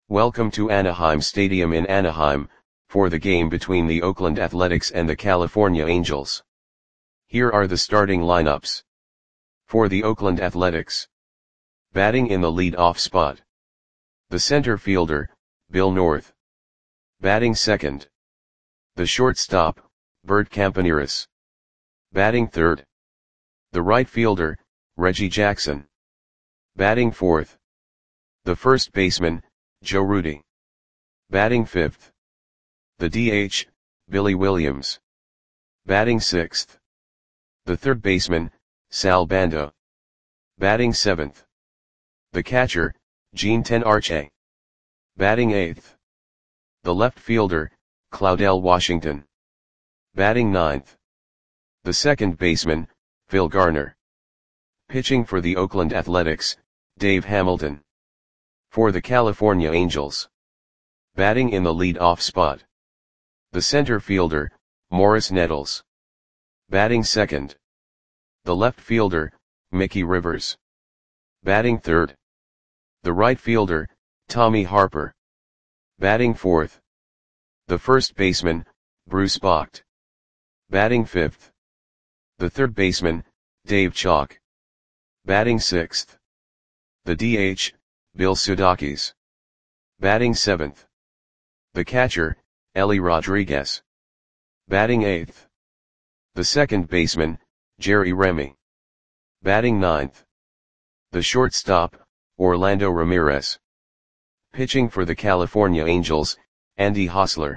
Welcome to Anaheim Stadium in Anaheim, for the game between the Oakland Athletics and the California Angels. Here are the starting lineups. For the Oakland Athletics. Batting in the lead-off spot. The center fielder, Bill North. Batting second. The shortstop, Bert Campaneris. Batting third. The right fielder, Reggie Jackson. Batting fourth. The first baseman, Joe Rudi. Batting fifth. The DH, Billy Williams. Batting sixth. The third baseman, Sal Bando. Batting seventh. The catcher, Gene Tenarche. Batting eighth. The left fielder, Claudell Washington. Batting ninth. The second baseman, Phil Garner. Pitching for the Oakland Athletics, Dave Hamilton. For the California Angels. Batting in the lead-off spot. The center fielder, Morris Nettles. Batting second. The left fielder, Mickey Rivers. Batting third. The right fielder, Tommy Harper. Batting fourth. The first baseman, Bruce Bocht. Batting fifth. The third baseman, Dave Chalk. Batting sixth. The DH, Bill Sudakis. Batting seventh. The catcher, Ellie Rodriguez. Batting eighth. The second baseman, Jerry Remy. Batting ninth. The shortstop, Orlando Ramirez. Pitching for the California Angels, Andy Hosler.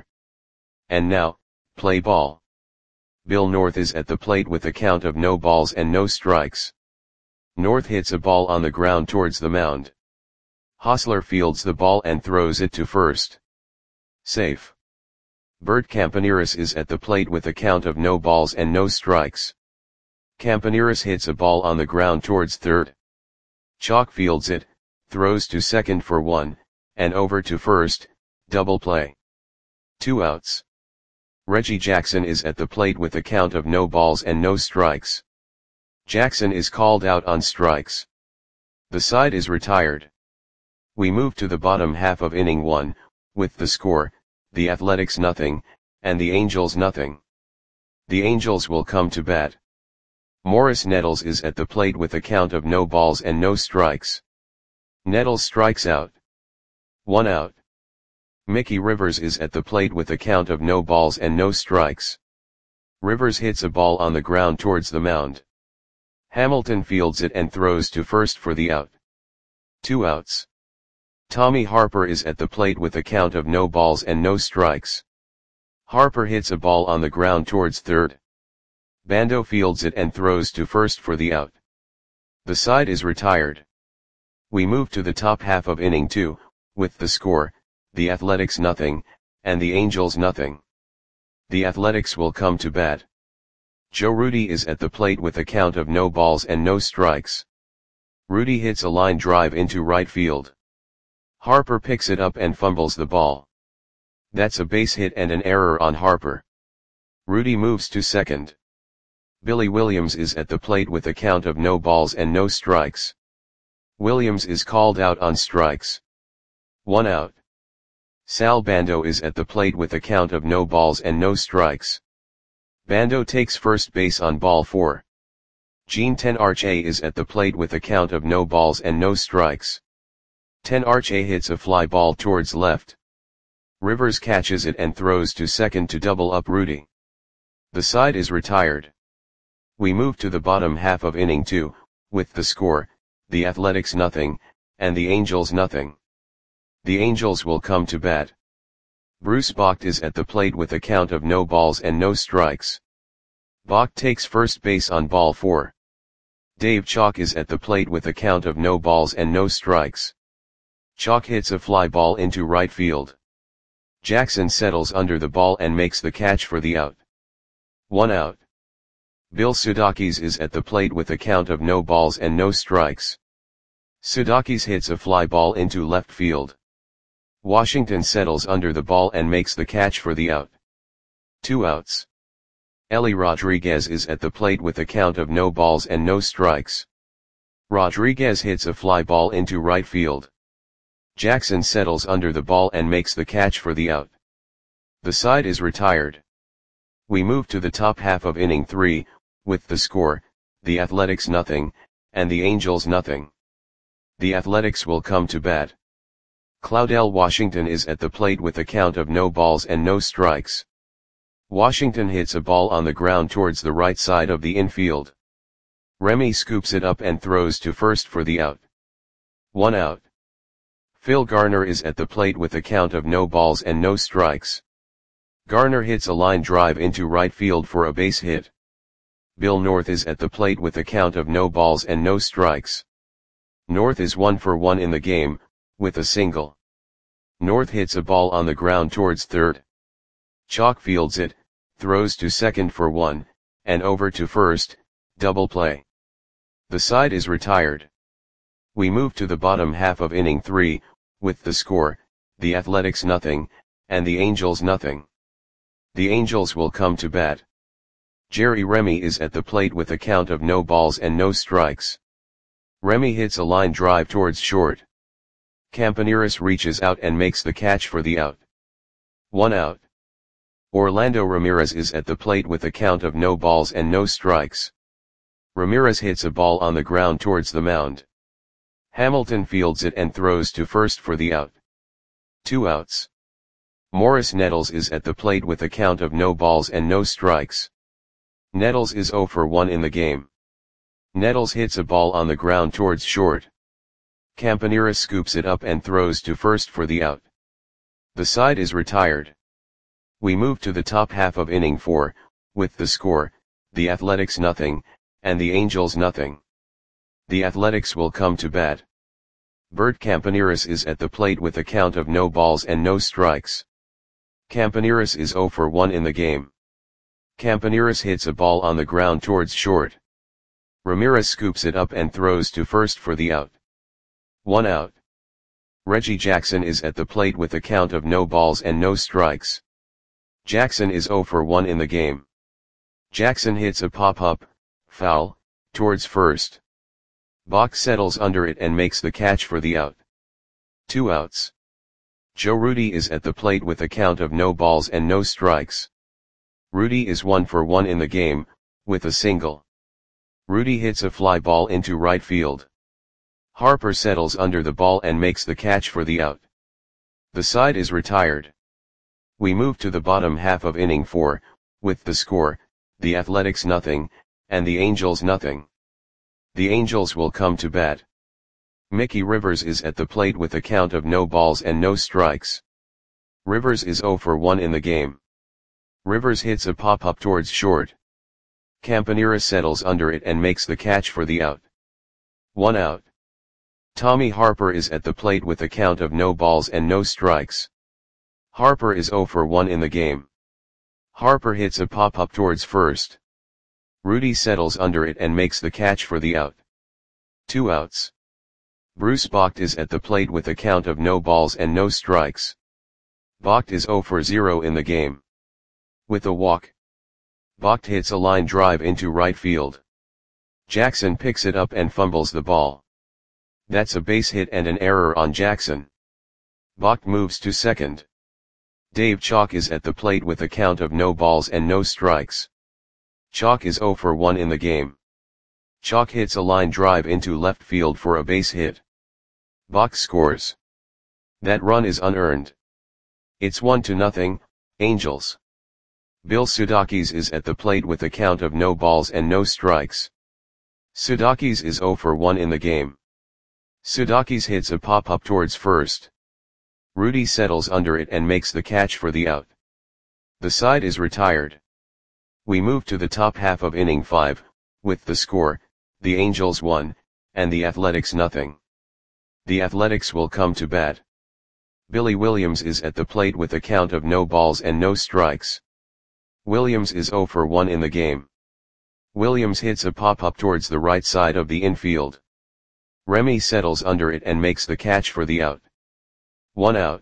And now, play ball. Bill North is at the plate with a count of no balls and no strikes. North hits a ball on the ground towards the mound. Hosler fields the ball and throws it to first. Safe. Bert Campaneris is at the plate with a count of no balls and no strikes. Campaneris hits a ball on the ground towards third. Chalk fields it, throws to second for one, and over to first, double play. 2 outs. Reggie Jackson is at the plate with a count of no balls and no strikes. Jackson is called out on strikes. The side is retired. We move to the bottom half of inning 1, with the score, the Athletics 0, and the Angels 0. The Angels will come to bat. Morris Nettles is at the plate with a count of no balls and no strikes. Nettles strikes out. 1 out. Mickey Rivers is at the plate with a count of no balls and no strikes. Rivers hits a ball on the ground towards the mound. Hamilton fields it and throws to first for the out. 2 outs. Tommy Harper is at the plate with a count of no balls and no strikes. Harper hits a ball on the ground towards third. Bando fields it and throws to first for the out. The side is retired. We move to the top half of inning 2, with the score, the Athletics 0, and the Angels 0. The Athletics will come to bat. Joe Rudi is at the plate with a count of no balls and no strikes. Rudi hits a line drive into right field. Harper picks it up and fumbles the ball. That's a base hit and an error on Harper. Rudi moves to second. Billy Williams is at the plate with a count of no balls and no strikes. Williams is called out on strikes. 1 out. Sal Bando is at the plate with a count of no balls and no strikes. Bando takes first base on ball 4. Gene Tenarche is at the plate with a count of no balls and no strikes. Tenarche hits a fly ball towards left. Rivers catches it and throws to second to double up Rudi. The side is retired. We move to the bottom half of inning 2, with the score, the Athletics 0, and the Angels 0. The Angels will come to bat. Bruce Bocht is at the plate with a count of no balls and no strikes. Bocht takes first base on ball 4. Dave Chalk is at the plate with a count of no balls and no strikes. Chalk hits a fly ball into right field. Jackson settles under the ball and makes the catch for the out. 1 out. Bill Sudakis is at the plate with a count of no balls and no strikes. Sudakis hits a fly ball into left field. Washington settles under the ball and makes the catch for the out. 2 outs. Ellie Rodriguez is at the plate with a count of no balls and no strikes. Rodriguez hits a fly ball into right field. Jackson settles under the ball and makes the catch for the out. The side is retired. We move to the top half of inning 3, with the score, the Athletics nothing, and the Angels nothing. The Athletics will come to bat. Claudell Washington is at the plate with a count of no balls and no strikes. Washington hits a ball on the ground towards the right side of the infield. Remy scoops it up and throws to first for the out. 1 out. Phil Garner is at the plate with a count of no balls and no strikes. Garner hits a line drive into right field for a base hit. Bill North is at the plate with a count of no balls and no strikes. North is 1 for 1 in the game, with a single. North hits a ball on the ground towards third. Chalk fields it, throws to second for 1, and over to first, double play. The side is retired. We move to the bottom half of inning 3, with the score, the Athletics nothing, and the Angels nothing. The Angels will come to bat. Jerry Remy is at the plate with a count of no balls and no strikes. Remy hits a line drive towards short. Campaneris reaches out and makes the catch for the out. 1 out. Orlando Ramirez is at the plate with a count of no balls and no strikes. Ramirez hits a ball on the ground towards the mound. Hamilton fields it and throws to first for the out. 2 outs. Morris Nettles is at the plate with a count of no balls and no strikes. Nettles is 0 for 1 in the game. Nettles hits a ball on the ground towards short. Campaneris scoops it up and throws to first for the out. The side is retired. We move to the top half of inning 4, with the score, the Athletics nothing, and the Angels nothing. The Athletics will come to bat. Bert Campaneris is at the plate with a count of no balls and no strikes. Campaneris is 0 for 1 in the game. Campaneris hits a ball on the ground towards short. Ramirez scoops it up and throws to first for the out. 1 out. Reggie Jackson is at the plate with a count of no balls and no strikes. Jackson is 0 for 1 in the game. Jackson hits a pop-up, foul, towards first. Bach settles under it and makes the catch for the out. 2 outs. Joe Rudi is at the plate with a count of no balls and no strikes. Rudi is 1 for 1 in the game, with a single. Rudi hits a fly ball into right field. Harper settles under the ball and makes the catch for the out. The side is retired. We move to the bottom half of inning 4, with the score, the Athletics nothing, and the Angels nothing. The Angels will come to bat. Mickey Rivers is at the plate with a count of no balls and no strikes. Rivers is 0 for 1 in the game. Rivers hits a pop-up towards short. Campaneris settles under it and makes the catch for the out. 1 out. Tommy Harper is at the plate with a count of no balls and no strikes. Harper is 0 for 1 in the game. Harper hits a pop-up towards first. Rudi settles under it and makes the catch for the out. 2 outs. Bruce Bocht is at the plate with a count of no balls and no strikes. Bocht is 0 for 0 in the game. With a walk. Bocht hits a line drive into right field. Jackson picks it up and fumbles the ball. That's a base hit and an error on Jackson. Bocht moves to second. Dave Chalk is at the plate with a count of no balls and no strikes. Chalk is 0 for 1 in the game. Chalk hits a line drive into left field for a base hit. Bocht scores. That run is unearned. It's 1-0, Angels. Bill Sudakis is at the plate with a count of no balls and no strikes. Sudakis is 0 for 1 in the game. Sudakis hits a pop-up towards first. Rudi settles under it and makes the catch for the out. The side is retired. We move to the top half of inning 5, with the score, the Angels 1, and the Athletics nothing. The Athletics will come to bat. Billy Williams is at the plate with a count of no balls and no strikes. Williams is 0 for 1 in the game. Williams hits a pop-up towards the right side of the infield. Remy settles under it and makes the catch for the out. 1 out.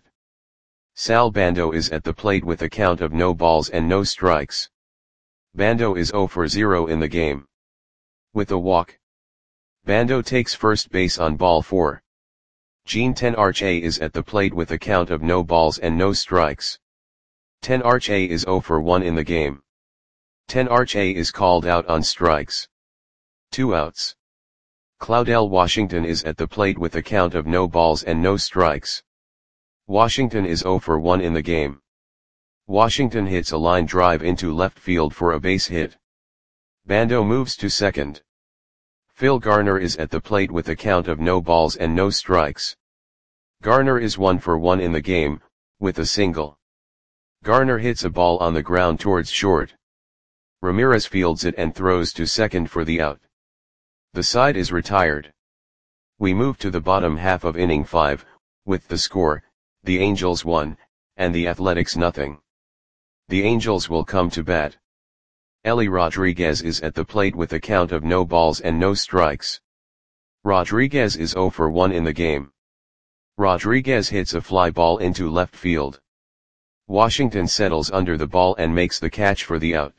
Sal Bando is at the plate with a count of no balls and no strikes. Bando is 0 for 0 in the game. With a walk. Bando takes first base on ball 4. Gene 10 Arch A is at the plate with a count of no balls and no strikes. 10 Arch A is 0 for 1 in the game. 10 Arch A is called out on strikes. 2 outs. Claudel Washington is at the plate with a count of no balls and no strikes. Washington is 0 for 1 in the game. Washington hits a line drive into left field for a base hit. Bando moves to second. Phil Garner is at the plate with a count of no balls and no strikes. Garner is 1 for 1 in the game, with a single. Garner hits a ball on the ground towards short. Ramirez fields it and throws to second for the out. The side is retired. We move to the bottom half of inning 5, with the score, the Angels 1, and the Athletics nothing. The Angels will come to bat. Ellie Rodriguez is at the plate with a count of no balls and no strikes. Rodriguez is 0 for 1 in the game. Rodriguez hits a fly ball into left field. Washington settles under the ball and makes the catch for the out.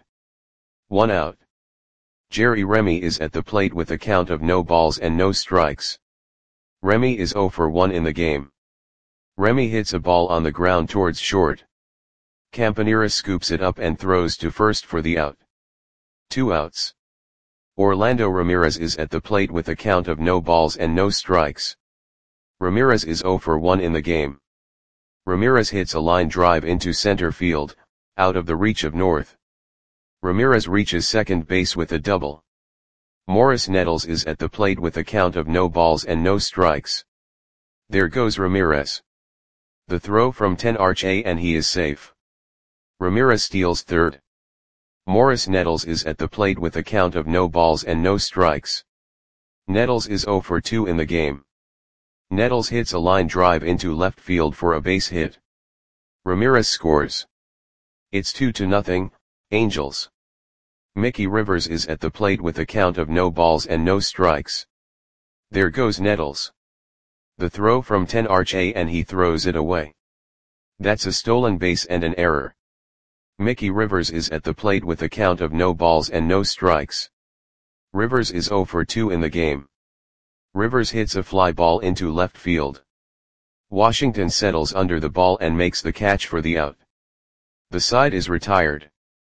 1 out. Jerry Remy is at the plate with a count of no balls and no strikes. Remy is 0 for 1 in the game. Remy hits a ball on the ground towards short. Campaneris scoops it up and throws to first for the out. 2 outs. Orlando Ramirez is at the plate with a count of no balls and no strikes. Ramirez is 0 for 1 in the game. Ramirez hits a line drive into center field, out of the reach of North. Ramirez reaches second base with a double. Morris Nettles is at the plate with a count of no balls and no strikes. There goes Ramirez. The throw from 10 Arch A and he is safe. Ramirez steals third. Morris Nettles is at the plate with a count of no balls and no strikes. Nettles is 0 for 2 in the game. Nettles hits a line drive into left field for a base hit. Ramirez scores. It's 2-0, Angels. Mickey Rivers is at the plate with a count of no balls and no strikes. There goes Nettles. The throw from 10 Arch A and he throws it away. That's a stolen base and an error. Mickey Rivers is at the plate with a count of no balls and no strikes. Rivers is 0 for 2 in the game. Rivers hits a fly ball into left field. Washington settles under the ball and makes the catch for the out. The side is retired.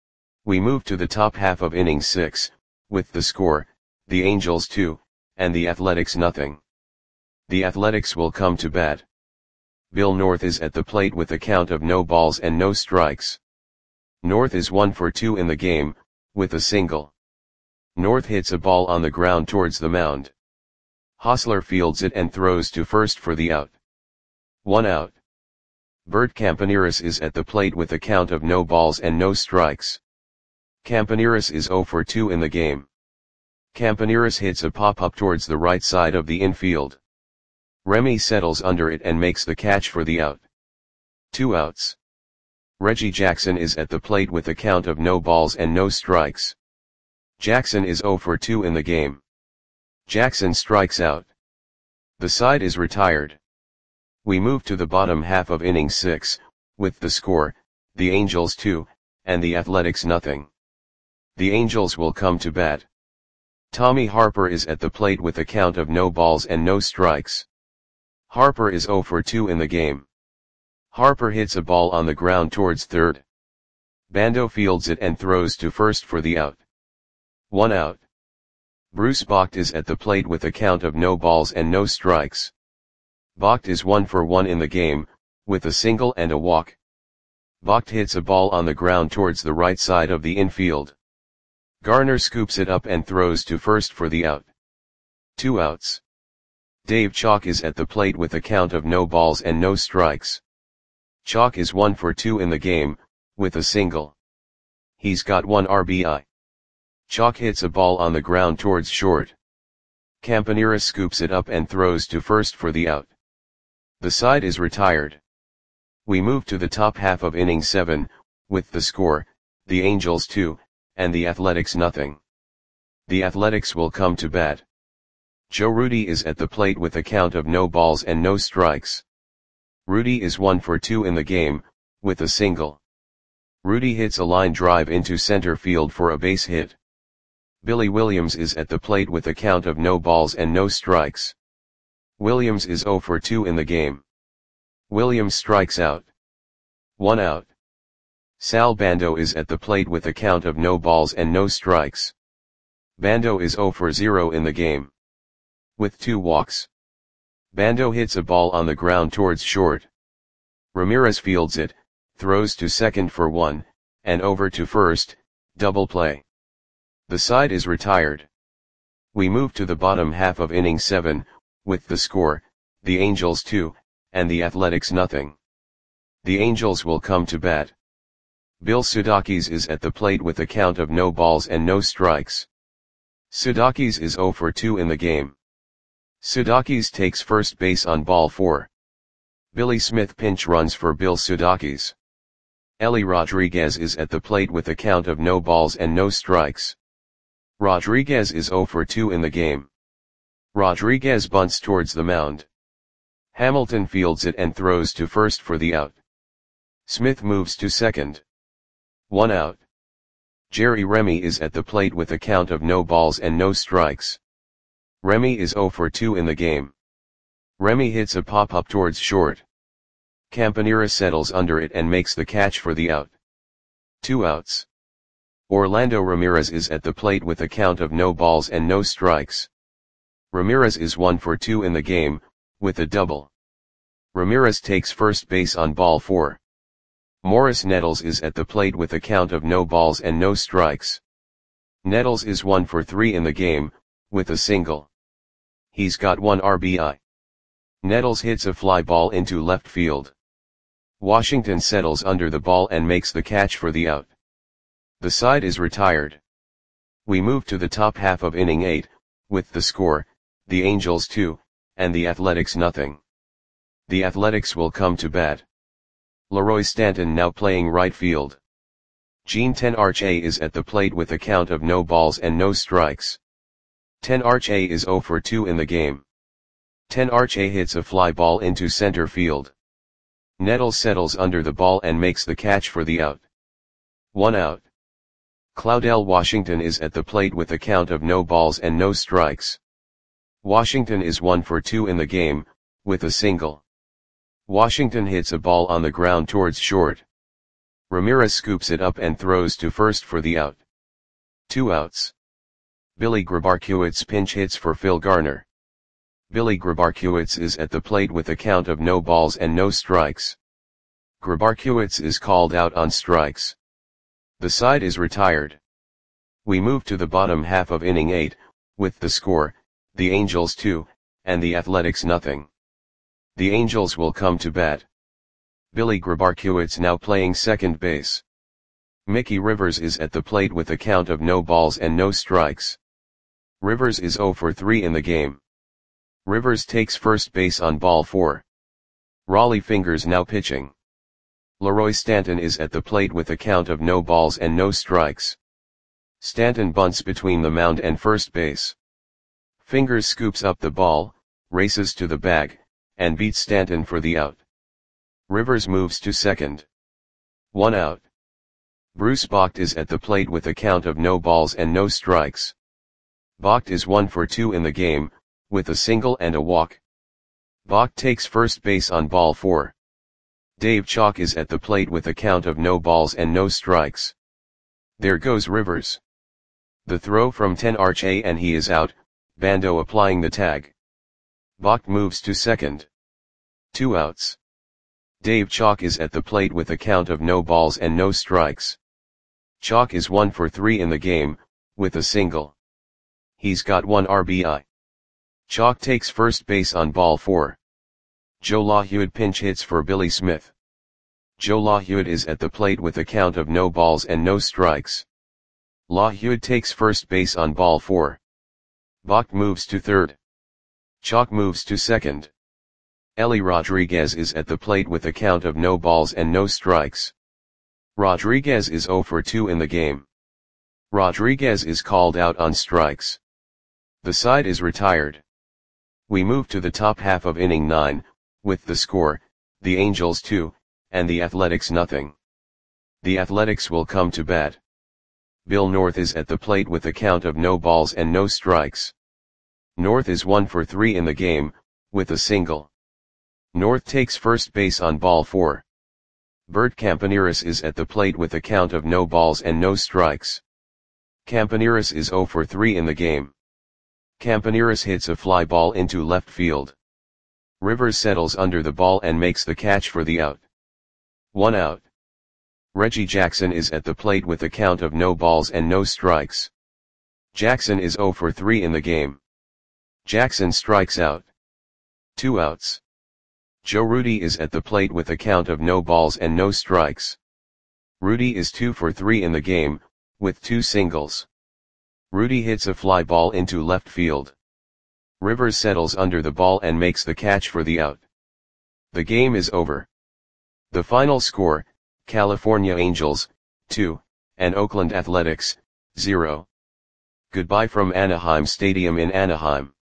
We move to the top half of inning 6, with the score, the Angels 2, and the Athletics nothing. The Athletics will come to bat. Bill North is at the plate with a count of no balls and no strikes. North is 1 for 2 in the game, with a single. North hits a ball on the ground towards the mound. Hosler fields it and throws to first for the out. 1 out. Bert Campaneris is at the plate with a count of no balls and no strikes. Campaneris is 0 for 2 in the game. Campaneris hits a pop-up towards the right side of the infield. Remy settles under it and makes the catch for the out. 2 outs. Reggie Jackson is at the plate with a count of no balls and no strikes. Jackson is 0 for 2 in the game. Jackson strikes out. The side is retired. We move to the bottom half of inning 6, with the score, the Angels 2, and the Athletics nothing. The Angels will come to bat. Tommy Harper is at the plate with a count of no balls and no strikes. Harper is 0 for 2 in the game. Harper hits a ball on the ground towards third. Bando fields it and throws to first for the out. 1 out. Bruce Bocht is at the plate with a count of no balls and no strikes. Bocht is 1 for 1 in the game, with a single and a walk. Bocht hits a ball on the ground towards the right side of the infield. Garner scoops it up and throws to first for the out. 2 outs. Dave Chalk is at the plate with a count of no balls and no strikes. Chalk is 1 for 2 in the game, with a single. He's got 1 RBI. Chalk hits a ball on the ground towards short. Campaneris scoops it up and throws to first for the out. The side is retired. We move to the top half of inning 7, with the score, the Angels 2, and the Athletics nothing. The Athletics will come to bat. Joe Rudi is at the plate with a count of no balls and no strikes. Rudi is 1 for 2 in the game, with a single. Rudi hits a line drive into center field for a base hit. Billy Williams is at the plate with a count of no balls and no strikes. Williams is 0 for 2 in the game. Williams strikes out. 1 out. Sal Bando is at the plate with a count of no balls and no strikes. Bando is 0 for 0 in the game. With 2 walks. Bando hits a ball on the ground towards short. Ramirez fields it, throws to second for 1, and over to first, double play. The side is retired. We move to the bottom half of inning 7, with the score, the Angels 2, and the Athletics nothing. The Angels will come to bat. Bill Sudakis is at the plate with a count of no balls and no strikes. Sudakis is 0 for 2 in the game. Sudakis takes first base on ball 4. Billy Smith pinch runs for Bill Sudakis. Ellie Rodriguez is at the plate with a count of no balls and no strikes. Rodriguez is 0 for 2 in the game. Rodriguez bunts towards the mound. Hamilton fields it and throws to first for the out. Smith moves to second. 1 out. Jerry Remy is at the plate with a count of no balls and no strikes. Remy is 0 for 2 in the game. Remy hits a pop-up towards short. Campanera settles under it and makes the catch for the out. 2 outs. Orlando Ramirez is at the plate with a count of no balls and no strikes. Ramirez is 1 for 2 in the game, with a double. Ramirez takes first base on ball 4. Morris Nettles is at the plate with a count of no balls and no strikes. Nettles is 1 for 3 in the game, with a single. He's got 1 RBI. Nettles hits a fly ball into left field. Washington settles under the ball and makes the catch for the out. The side is retired. We move to the top half of inning 8, with the score, the Angels 2, and the Athletics nothing. The Athletics will come to bat. Leroy Stanton now playing right field. Gene Tenarche is at the plate with a count of no balls and no strikes. Tenarche is 0 for 2 in the game. Tenarche hits a fly ball into center field. Nettles settles under the ball and makes the catch for the out. 1 out. Claudel Washington is at the plate with a count of no balls and no strikes. Washington is 1 for 2 in the game, with a single. Washington hits a ball on the ground towards short. Ramirez scoops it up and throws to first for the out. 2 outs. Billy Grabarkiewicz pinch hits for Phil Garner. Billy Grabarkiewicz is at the plate with a count of no balls and no strikes. Grabarkiewicz is called out on strikes. The side is retired. We move to the bottom half of inning 8, with the score, the Angels 2, and the Athletics nothing. The Angels will come to bat. Billy Grabarkiewicz now playing second base. Mickey Rivers is at the plate with a count of no balls and no strikes. Rivers is 0 for 3 in the game. Rivers takes first base on ball 4. Raleigh Fingers now pitching. Leroy Stanton is at the plate with a count of no balls and no strikes. Stanton bunts between the mound and first base. Fingers scoops up the ball, races to the bag, and beats Stanton for the out. Rivers moves to second. 1 out. Bruce Bocht is at the plate with a count of no balls and no strikes. Bocht is 1 for 2 in the game, with a single and a walk. Bocht takes first base on ball 4. Dave Chalk is at the plate with a count of no balls and no strikes. There goes Rivers. The throw from Tenarche and he is out, Bando applying the tag. Bocht moves to second. 2 outs. Dave Chalk is at the plate with a count of no balls and no strikes. Chalk is 1 for 3 in the game, with a single. He's got 1 RBI. Chalk takes first base on ball 4. Joe LaHewitt pinch hits for Billy Smith. Joe LaHewitt is at the plate with a count of no balls and no strikes. LaHewitt takes first base on ball 4. Bocht moves to third. Chalk moves to second. Ellie Rodriguez is at the plate with a count of no balls and no strikes. Rodriguez is 0 for 2 in the game. Rodriguez is called out on strikes. The side is retired. We move to the top half of inning 9, with the score, the Angels 2, and the Athletics nothing. The Athletics will come to bat. Bill North is at the plate with a count of no balls and no strikes. North is 1 for 3 in the game, with a single. North takes first base on ball 4. Bert Campaneris is at the plate with a count of no balls and no strikes. Campaneris is 0 for 3 in the game. Campaneris hits a fly ball into left field. Rivers settles under the ball and makes the catch for the out. 1 out. Reggie Jackson is at the plate with a count of no balls and no strikes. Jackson is 0 for 3 in the game. Jackson strikes out. 2 outs. Joe Rudi is at the plate with a count of no balls and no strikes. Rudi is 2 for 3 in the game, with 2 singles. Rudi hits a fly ball into left field. Rivers settles under the ball and makes the catch for the out. The game is over. The final score, California Angels, 2, and Oakland Athletics, 0. Goodbye from Anaheim Stadium in Anaheim.